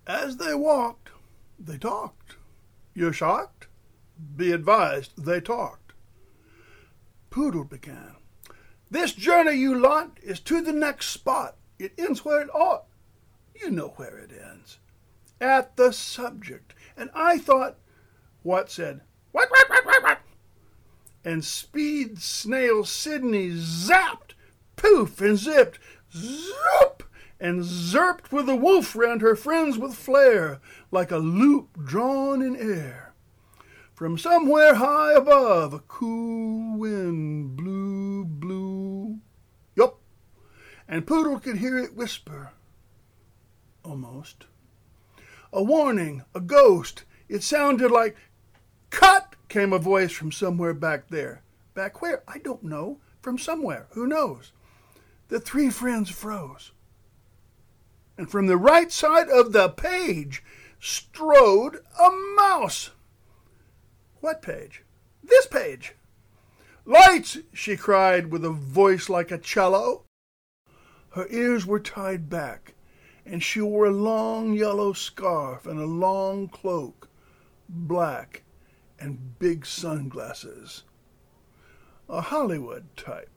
As they walked, they talked. You're shocked? Be advised, they talked. Poodle began. This journey, you lot, is to the next spot. It ends where it ought. You know where it ends. At the subject. And I thought, what said, what? And Speed Snail Sydney zapped, poof, and zipped, zoop, and zerped with a wolf round her friends with flair, like a loop drawn in air. From somewhere high above, a cool wind blew. Yup, and Poodle could hear it whisper. Almost. A warning, a ghost. It sounded like, cut, came a voice from somewhere back there. Back where? I don't know. From somewhere. Who knows? The three friends froze. And from the right side of the page strode a mouse. What page? This page. Lights, she cried with a voice like a cello. Her ears were tied back, and she wore a long yellow scarf and a long cloak, black, and big sunglasses. A Hollywood type.